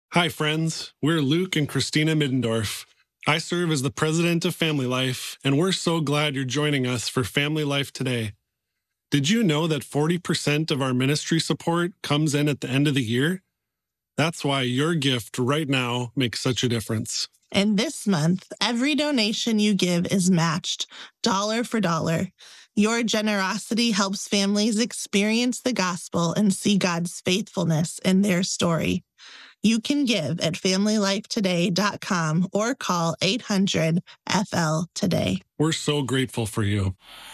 Hi, friends. We're Luke and Christina Middendorf. I serve as the president of Family Life, and we're so glad you're joining us for Family Life Today. Did you know that 40% of our ministry support comes in at the end of the year? That's why your gift right now makes such a difference. And this month, every donation you give is matched, dollar for dollar. Your generosity helps families experience the gospel and see God's faithfulness in their story. You can give at familylifetoday.com or call 800-FL-TODAY. We're so grateful for you.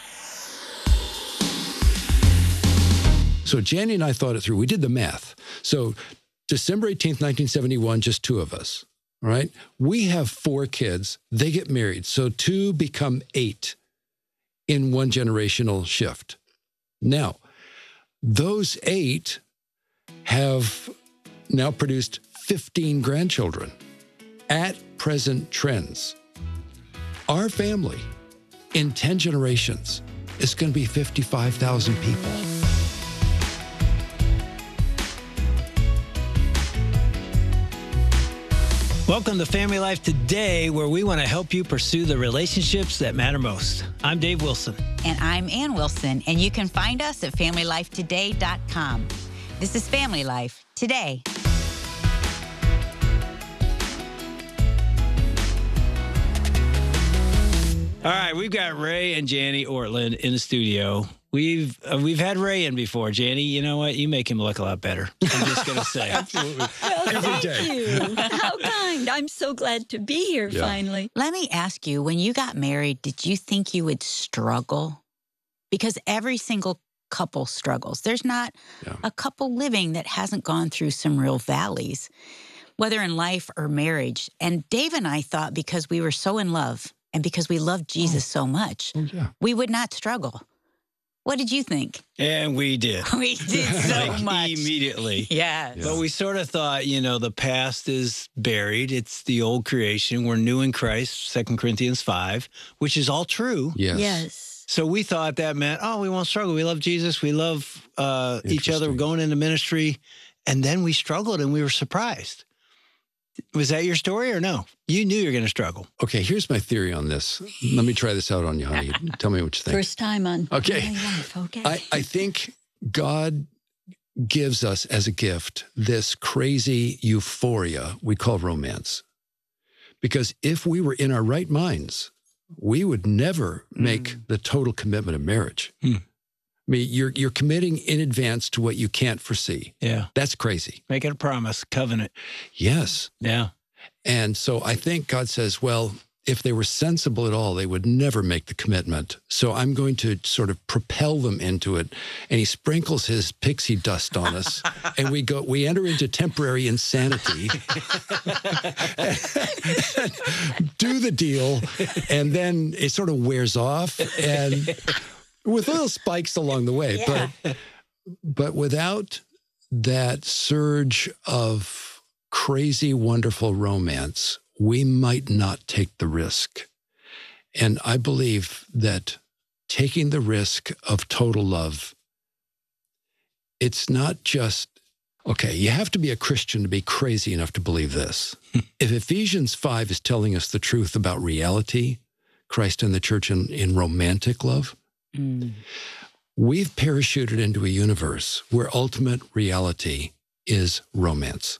So Janny and I thought it through. We did the math. So December 18th, 1971, just two of us, all right? We have 4 kids. They get married. So 2 become 8 in one generational shift. Now, those 8 have now produced 15 grandchildren at present trends. Our family in 10 generations is going to be 55,000 people. Welcome to Family Life Today, where we want to help you pursue the relationships that matter most. I'm Dave Wilson. And I'm Ann Wilson, and you can find us at FamilyLifeToday.com. This is Family Life Today. All right, we've got Ray and Janny Ortland in the studio. We've had Ray in before. Janny, you know what? You make him look a lot better. I'm just going to say. Absolutely. Well, Every thank day. you. How kind. I'm so glad to be here finally. Let me ask you, when you got married, did you think you would struggle? Because every single couple struggles. There's not a couple living that hasn't gone through some real valleys, whether in life or marriage. And Dave and I thought because we were so in love and because we loved Jesus so much, we would not struggle. What did you think? And we did. We did so much. Immediately. Yes. But we sort of thought, the past is buried. It's the old creation. We're new in Christ, 2 Corinthians 5, which is all true. Yes. So we thought that meant, we won't struggle. We love Jesus. We love each other. We're going into ministry. And then we struggled and we were surprised. Was that your story or no? You knew you were going to struggle. Okay, here's my theory on this. Let me try this out on you, honey. Tell me what you think. First time on Okay. Family Life. Okay. I think God gives us as a gift this crazy euphoria we call romance. Because if we were in our right minds, we would never make the total commitment of marriage. I mean, you're committing in advance to what you can't foresee. Yeah. That's crazy. Make it a promise, covenant. Yes. Yeah. And so I think God says, well, if they were sensible at all, they would never make the commitment. So I'm going to sort of propel them into it. And he sprinkles his pixie dust on us. And we enter into temporary insanity, do the deal, and then it sort of wears off. And with little spikes along the way, but without that surge of crazy, wonderful romance, we might not take the risk. And I believe that taking the risk of total love, it's not just, you have to be a Christian to be crazy enough to believe this. If Ephesians 5 is telling us the truth about reality, Christ and the church in romantic love, we've parachuted into a universe where ultimate reality is romance.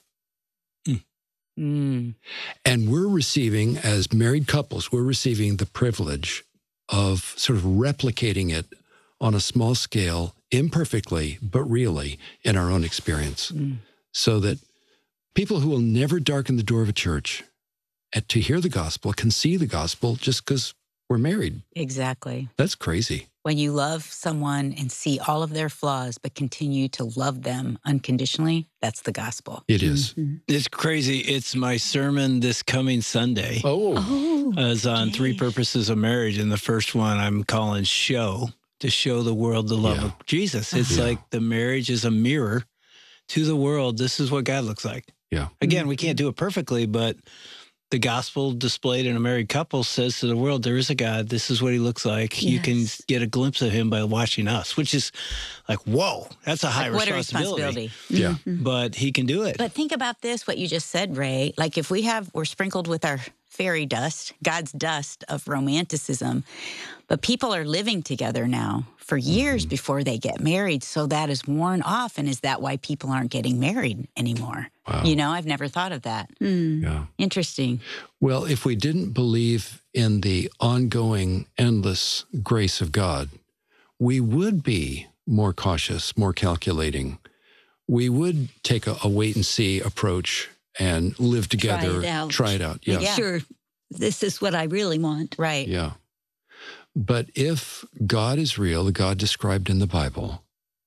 And we're receiving, as married couples, we're receiving the privilege of sort of replicating it on a small scale, imperfectly, but really in our own experience. So that people who will never darken the door of a church to hear the gospel can see the gospel just because we're married. Exactly. That's crazy. When you love someone and see all of their flaws, but continue to love them unconditionally, that's the gospel. It is. It's crazy. It's my sermon this coming Sunday. Is on 3 purposes of marriage. And the first one I'm calling to show the world the love of Jesus. It's like the marriage is a mirror to the world. This is what God looks like. Yeah. Again, we can't do it perfectly, but the gospel displayed in a married couple says to the world, there is a God. This is what he looks like. Yes. You can get a glimpse of him by watching us, which is like, whoa, that's a high responsibility. Yeah. Mm-hmm. But he can do it. But think about this, what you just said, Ray. Like if we're sprinkled with our fairy dust, God's dust of romanticism, but people are living together now for years before they get married. So that is worn off. And is that why people aren't getting married anymore? Wow. You know, I've never thought of that. Yeah. Interesting. Well, if we didn't believe in the ongoing, endless grace of God, we would be more cautious, more calculating. We would take a wait-and-see approach and live together. Try it out. Yeah. Make sure this is what I really want. Right. Yeah. But if God is real, the God described in the Bible,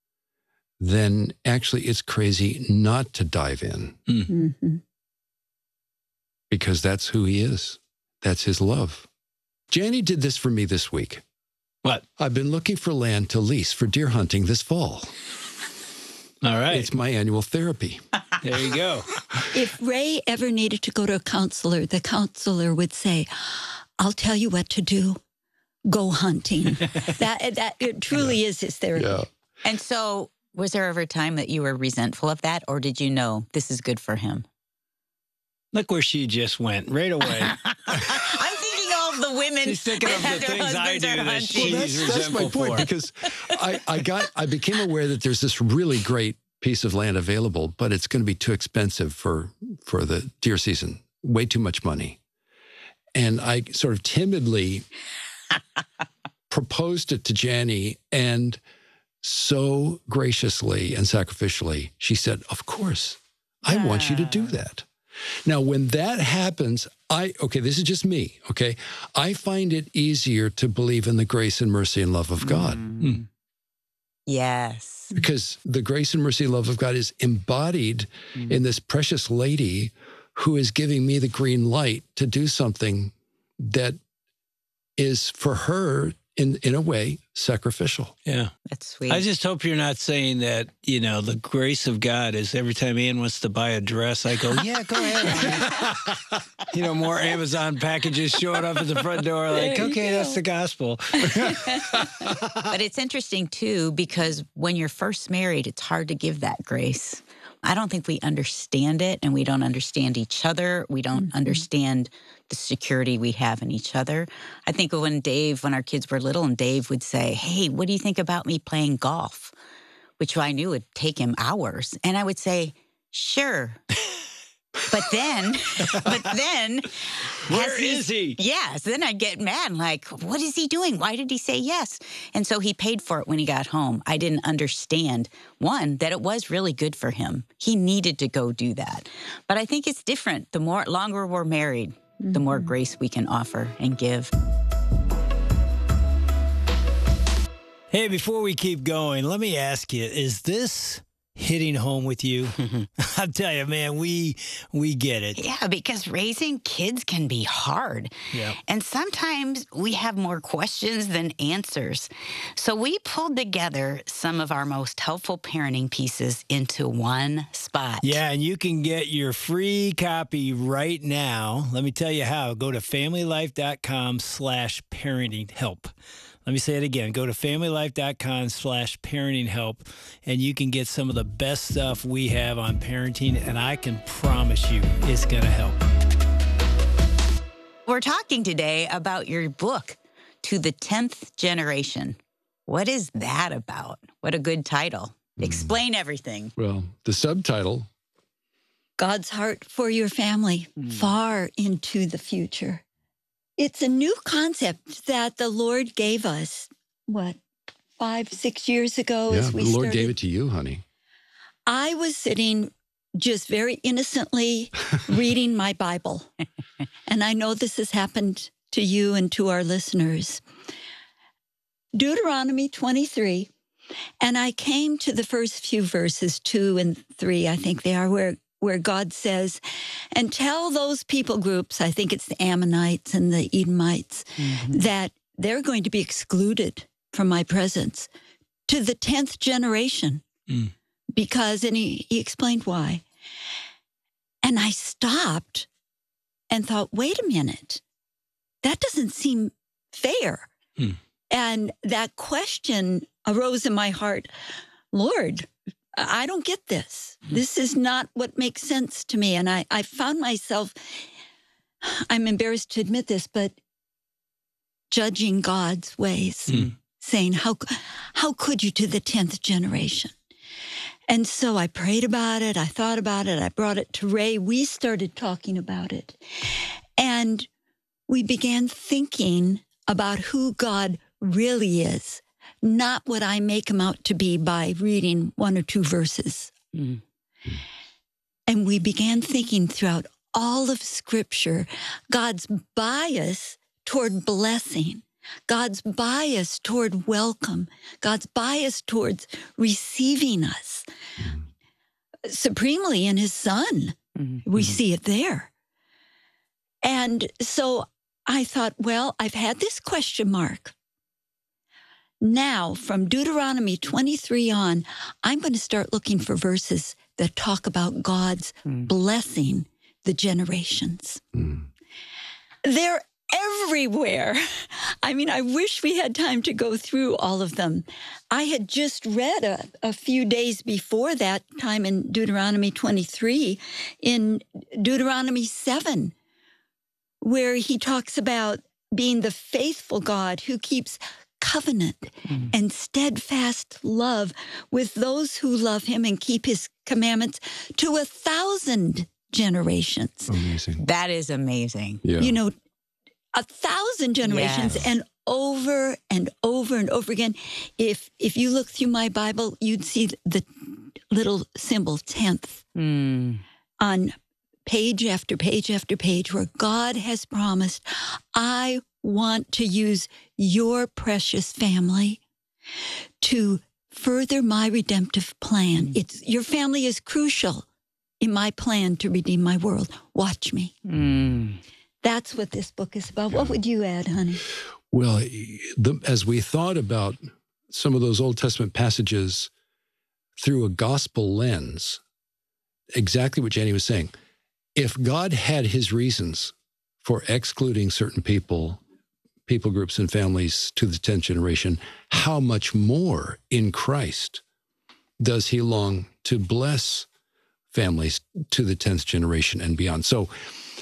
then actually it's crazy not to dive in. Mm-hmm. Because that's who he is. That's his love. Janie did this for me this week. What? I've been looking for land to lease for deer hunting this fall. All right. It's my annual therapy. There you go. If Ray ever needed to go to a counselor, the counselor would say, I'll tell you what to do. Go hunting. that it truly is his therapy. Yeah. And so was there ever a time that you were resentful of that, or did you know this is good for him? Look where she just went right away. I'm thinking all of the women. She's thinking of the things I do that she's that's my point, because I became aware that there's this really great piece of land available, but it's going to be too expensive for the deer season. Way too much money. And I sort of timidly proposed it to Janie, and so graciously and sacrificially, she said, of course, I want you to do that. Now, when that happens, this is just me, okay? I find it easier to believe in the grace and mercy and love of God. Mm. Yes. Because the grace and mercy and love of God is embodied in this precious lady who is giving me the green light to do something that is for her, in a way, sacrificial. Yeah. That's sweet. I just hope you're not saying that, the grace of God is every time Ann wants to buy a dress, I go, yeah, go ahead. More Amazon packages showing up at the front door like, okay, that's the gospel. But it's interesting, too, because when you're first married, it's hard to give that grace. I don't think we understand it, and we don't understand each other. We don't understand the security we have in each other. I think when our kids were little, and Dave would say, hey, what do you think about me playing golf? Which I knew would take him hours. And I would say, sure. But then, where is he? Yes. Then I'd get mad, like, what is he doing? Why did he say yes? And so he paid for it when he got home. I didn't understand, one, that it was really good for him. He needed to go do that. But I think it's different. The longer we're married, the more grace we can offer and give. Hey, before we keep going, let me ask you, is this hitting home with you? I'll tell you, man, we get it. Yeah, because raising kids can be hard. Yeah. And sometimes we have more questions than answers. So we pulled together some of our most helpful parenting pieces into one spot. Yeah, and you can get your free copy right now. Let me tell you how. Go to familylife.com/parenting help. Let me say it again. Go to familylife.com/parenting help, and you can get some of the best stuff we have on parenting, and I can promise you it's going to help. We're talking today about your book, To the 10th Generation. What is that about? What a good title. Explain everything. Well, the subtitle, God's Heart for Your Family, Far into the Future. It's a new concept that the Lord gave us, 5-6 years ago as we the Lord started. gave it to you, honey. I was sitting just very innocently reading my Bible. And I know this has happened to you and to our listeners. Deuteronomy 23. And I came to the first few verses, 2 and 3, I think they are, where God says, and tell those people groups, I think it's the Ammonites and the Edomites, that they're going to be excluded from my presence to the 10th generation. Because, and he explained why. And I stopped and thought, wait a minute, that doesn't seem fair. And that question arose in my heart, Lord, I don't get this. This is not what makes sense to me. And I found myself, I'm embarrassed to admit this, but judging God's ways, saying, how could you to the 10th generation? And so I prayed about it. I thought about it. I brought it to Ray. We started talking about it. And we began thinking about who God really is, not what I make him out to be by reading 1 or 2 verses. And we began thinking throughout all of Scripture, God's bias toward blessing, God's bias toward welcome, God's bias towards receiving us. Supremely in his Son, we see it there. And so I thought, well, I've had this question mark. Now, from Deuteronomy 23 on, I'm going to start looking for verses that talk about God's blessing the generations. They're everywhere. I mean, I wish we had time to go through all of them. I had just read a few days before that time in Deuteronomy 23, in Deuteronomy 7, where he talks about being the faithful God who keeps covenant and steadfast love with those who love him and keep his commandments to 1,000 generations. Amazing. That is amazing. Yeah. You know, 1,000 generations, Yes. and over and over and over again. If you look through my Bible, you'd see the little symbol 10th on page after page after page, where God has promised, I want to use your precious family to further my redemptive plan. Your family is crucial in my plan to redeem my world. Watch me. That's what this book is about. What would you add, honey? Well, as we thought about some of those Old Testament passages through a gospel lens, exactly what Jenny was saying, if God had his reasons for excluding certain people groups and families to the 10th generation, how much more in Christ does he long to bless families to the 10th generation and beyond? So,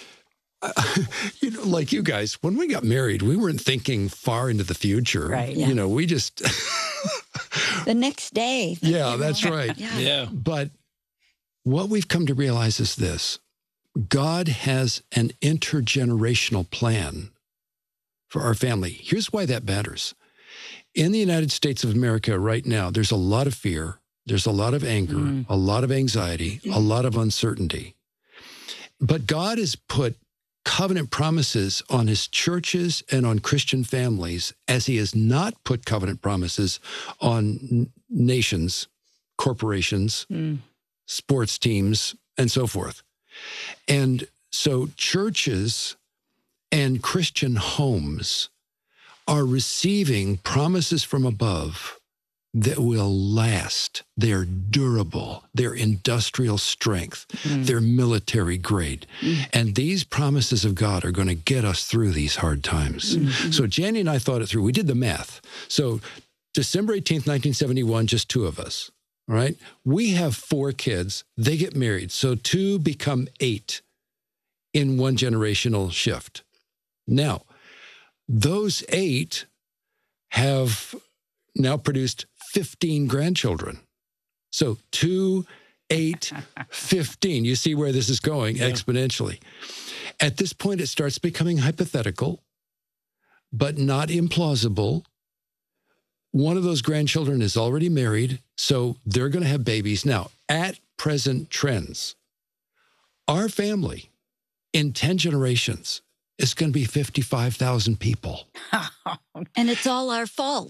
like you guys, when we got married, we weren't thinking far into the future. Right. Yeah. We just... The next day. Yeah, that's right. Yeah. But what we've come to realize is this. God has an intergenerational plan for our family. Here's why that matters. In the United States of America right now, there's a lot of fear, there's a lot of anger, a lot of anxiety, a lot of uncertainty. But God has put covenant promises on his churches and on Christian families, as he has not put covenant promises on nations, corporations, sports teams, and so forth. And so churches and Christian homes are receiving promises from above that will last. They're durable, they're industrial strength, they're military grade. And these promises of God are going to get us through these hard times. So Jenny and I thought it through. We did the math. So December 18th, 1971, just 2 of us, all right? We have 4 kids. They get married. So 2 become 8 in one generational shift. Now, those 8 have now produced 15 grandchildren. So 2, 8, 15. You see where this is going exponentially. At this point, it starts becoming hypothetical, but not implausible. One of those grandchildren is already married, so they're going to have babies. Now, at present trends, our family in 10 generations is going to be 55,000 people. And it's all our fault.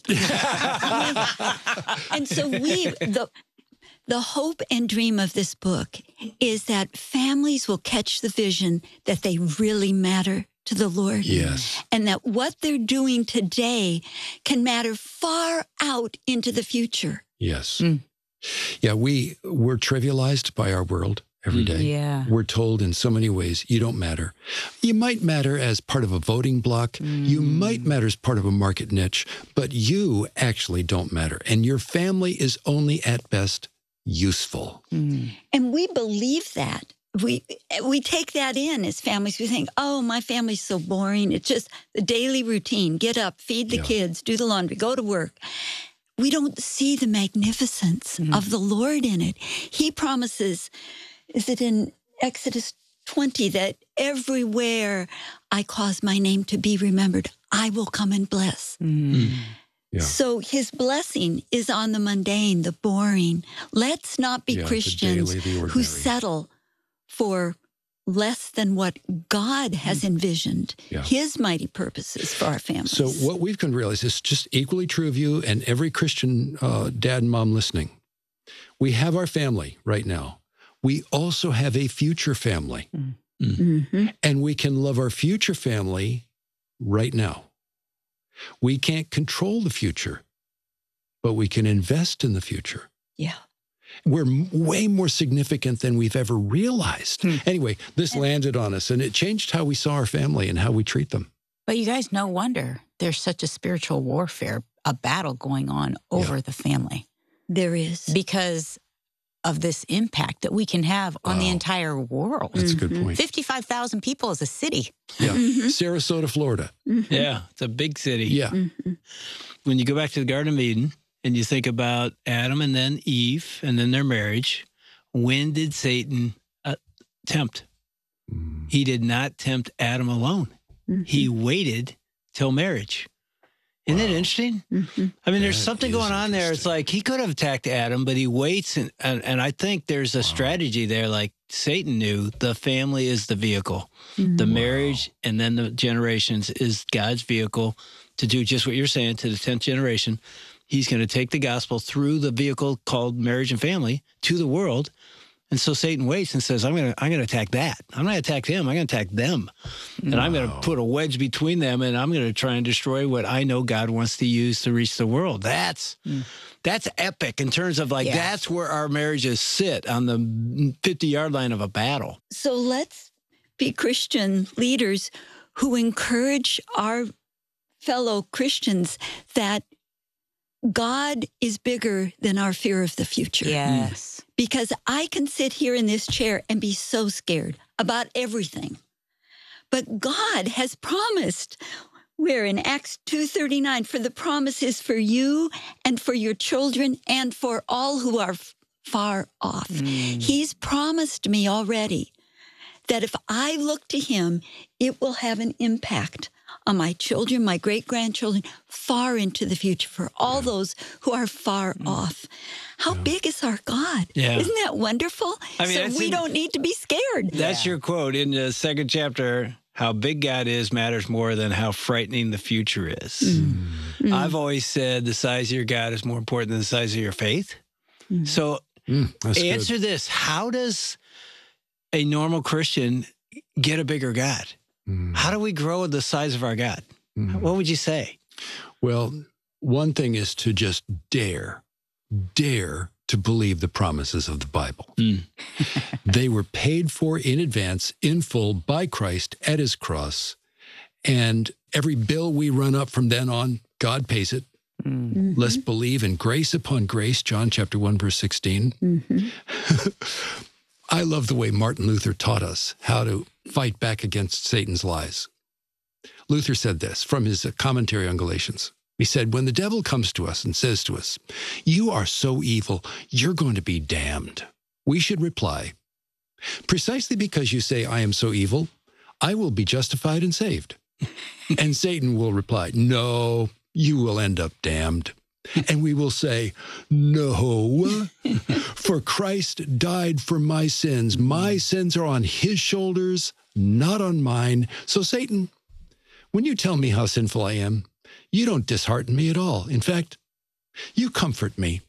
And so the hope and dream of this book is that families will catch the vision that they really matter to the Lord. Yes. And that what they're doing today can matter far out into the future. Yes. Yeah, we're trivialized by our world every day. Yeah. We're told in so many ways, you don't matter. You might matter as part of a voting block. You might matter as part of a market niche, but you actually don't matter. And your family is only at best useful. And we believe that. We take that in as families. We think, oh, my family's so boring. It's just the daily routine. Get up, feed the kids, do the laundry, go to work. We don't see the magnificence of the Lord in it. He promises, is it in Exodus 20, that everywhere I cause my name to be remembered, I will come and bless. Yeah. So his blessing is on the mundane, the boring. Let's not be Christians who settle for less than what God has envisioned, his mighty purposes for our families. So what we've come to realize is just equally true of you and every Christian dad and mom listening. We have our family right now. We also have a future family. And we can love our future family right now. We can't control the future, but we can invest in the future. Yeah. We're way more significant than we've ever realized. Anyway, this landed on us, and it changed how we saw our family and how we treat them. But you guys, no wonder there's such a spiritual warfare, a battle going on over the family. There is. Because of this impact that we can have on the entire world. That's a good point. 55,000 people is a city. Yeah. Sarasota, Florida. Yeah, it's a big city. Yeah. When you go back to the Garden of Eden and you think about Adam and then Eve and then their marriage, when did Satan tempt? He did not tempt Adam alone. He waited till marriage. Isn't it interesting? I mean, there's something going on there. It's like he could have attacked Adam, but he waits. And I think there's a strategy there. Like Satan knew the family is the vehicle. The marriage and then the generations is God's vehicle to do just what you're saying to the 10th generation. He's going to take the gospel through the vehicle called marriage and family to the world. And so Satan waits and says, I'm going to attack that. I'm not going to attack him. I'm going to attack them. And I'm going to put a wedge between them, and I'm going to try and destroy what I know God wants to use to reach the world. That's epic in terms of that's where our marriages sit, on the 50-yard line of a battle. So let's be Christian leaders who encourage our fellow Christians that God is bigger than our fear of the future. Yes. Because I can sit here in this chair and be so scared about everything. But God has promised, we're in Acts 2:39, for the promise is for you and for your children and for all who are far off. He's promised me already that if I look to him, it will have an impact on my children, my great-grandchildren, far into the future, for all those who are far off. How big is our God? Yeah. Isn't that wonderful? I mean, so we don't need to be scared. That's your quote in the second chapter. How big God is matters more than how frightening the future is. I've always said the size of your God is more important than the size of your faith. So answer this. How does a normal Christian get a bigger God? How do we grow the size of our God? What would you say? Well, one thing is to just dare to believe the promises of the Bible. They were paid for in advance, in full, by Christ at his cross. And every bill we run up from then on, God pays it. Let's believe in grace upon grace, John chapter 1, verse 16. I love the way Martin Luther taught us how to fight back against Satan's lies. Luther said this from his commentary on Galatians. He said, when the devil comes to us and says to us, you are so evil, you're going to be damned, we should reply, precisely because you say I am so evil, I will be justified and saved. And Satan will reply, no, you will end up damned. And we will say, no, for Christ died for my sins. My sins are on his shoulders, not on mine. So Satan, when you tell me how sinful I am, you don't dishearten me at all. In fact, you comfort me.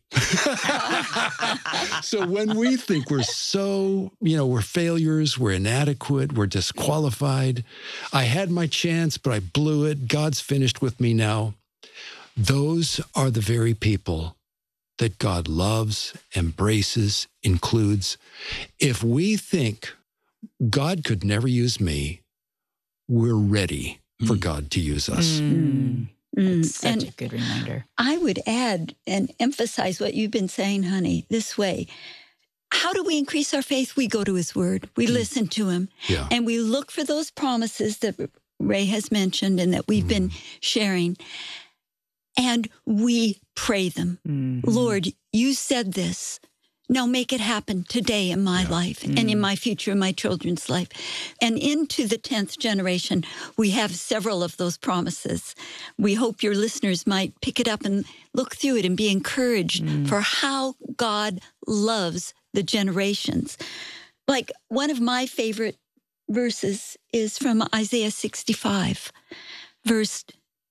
So when we think we're so, we're failures, we're inadequate, we're disqualified, I had my chance, but I blew it, God's finished with me now. Those are the very people that God loves, embraces, includes. If we think God could never use me, we're ready for God to use us. That's such a good reminder. I would add and emphasize what you've been saying, honey, this way. How do we increase our faith? We go to his word. We listen to him. Yeah. And we look for those promises that Ray has mentioned and that we've been sharing. And we pray them. Lord, you said this. Now make it happen today in my life and in my future, in my children's life. And into the 10th generation, we have several of those promises. We hope your listeners might pick it up and look through it and be encouraged for how God loves the generations. Like one of my favorite verses is from Isaiah 65. Verse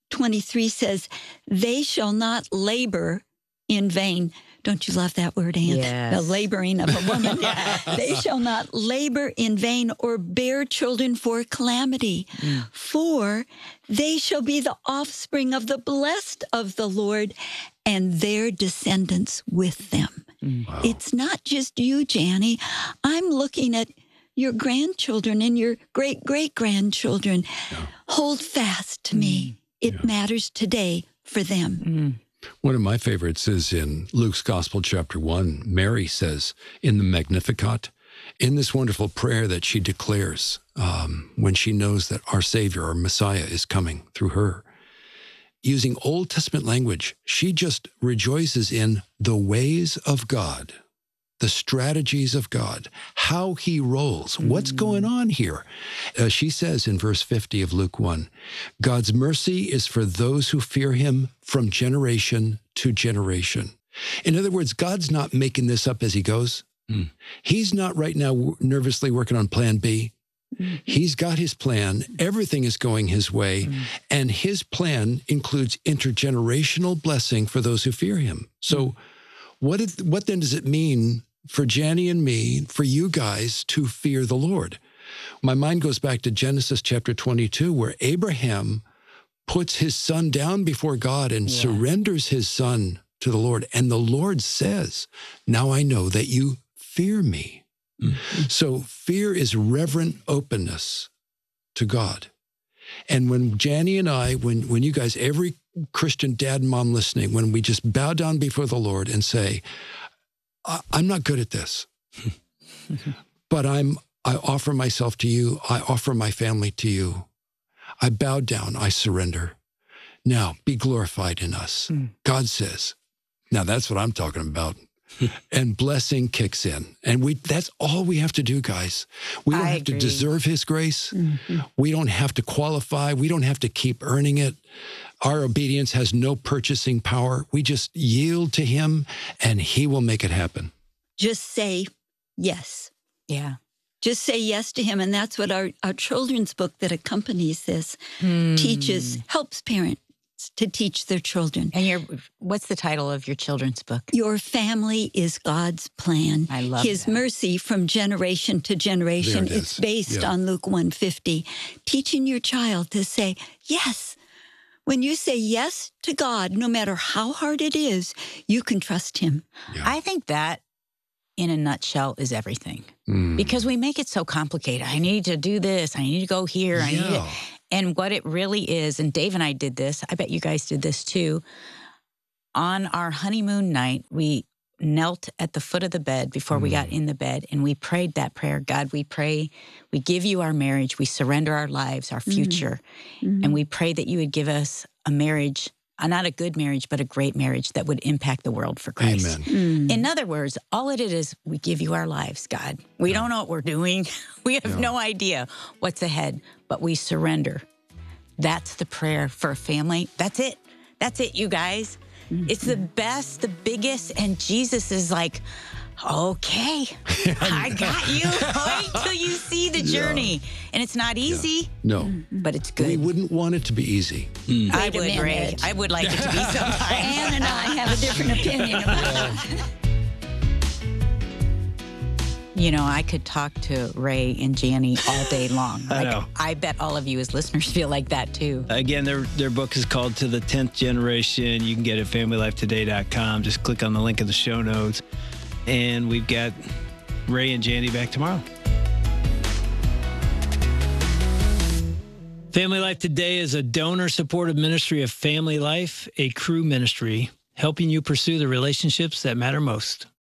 23 says, they shall not labor in vain. Don't you love that word, Anne? Yes. The laboring of a woman. They shall not labor in vain or bear children for calamity, for they shall be the offspring of the blessed of the Lord and their descendants with them. Wow. It's not just you, Janie. I'm looking at your grandchildren and your great-great-grandchildren. Hold fast to me. It matters today for them. One of my favorites is in Luke's Gospel, chapter 1. Mary says in the Magnificat, in this wonderful prayer that she declares when she knows that our Savior, our Messiah, is coming through her, using Old Testament language, she just rejoices in the ways of God, the strategies of God, how he rolls, what's going on here. She says in verse 50 of Luke 1, God's mercy is for those who fear him from generation to generation. In other words, God's not making this up as he goes. He's not right now nervously working on plan B. He's got his plan. Everything is going his way. And his plan includes intergenerational blessing for those who fear him. So what then does it mean for Janie and me, for you guys to fear the Lord? My mind goes back to Genesis chapter 22, where Abraham puts his son down before God and surrenders his son to the Lord. And the Lord says, now I know that you fear me. So fear is reverent openness to God. And when Janie and I, when you guys, every Christian dad and mom listening, when we just bow down before the Lord and say, I'm not good at this, but I offer myself to you. I offer my family to you. I bow down. I surrender. Now be glorified in us. God says, now that's what I'm talking about. And blessing kicks in. And that's all we have to do, guys. We don't have to deserve his grace. We don't have to qualify. We don't have to keep earning it. Our obedience has no purchasing power. We just yield to him and he will make it happen. Just say yes. Yeah. Just say yes to him. And that's what our children's book that accompanies this teaches, helps parents to teach their children. And what's the title of your children's book? Your family is God's plan. I love his that. mercy from generation to generation. It's based on Luke 1:50. Teaching your child to say yes. When you say yes to God, no matter how hard it is, you can trust him. Yeah. I think that, in a nutshell, is everything. Because we make it so complicated. I need to do this. I need to go here. I need to... And what it really is, and Dave and I did this, I bet you guys did this too. On our honeymoon night, we knelt at the foot of the bed before we got in the bed, and we prayed that prayer. God, we pray, we give you our marriage, we surrender our lives, our future, and we pray that you would give us a marriage, not a good marriage, but a great marriage that would impact the world for Christ. Amen. In other words, all it is, we give you our lives, God. We don't know what we're doing. We have no idea what's ahead, but we surrender. That's the prayer for a family. That's it. That's it, you guys. It's the best, the biggest, and Jesus is like, okay, I got you. Wait till you see the journey. And it's not easy. No. But it's good. We wouldn't want it to be easy. I would, Ray. I would like it to be sometimes. Anne and I have a different opinion about it. You know, I could talk to Ray and Janie all day long. I know. I bet all of you as listeners feel like that too. Again, their book is called To the 10th Generation. You can get it at familylifetoday.com. Just click on the link in the show notes. And we've got Ray and Janie back tomorrow. Family Life Today is a donor-supported ministry of Family Life, a Cru ministry, helping you pursue the relationships that matter most.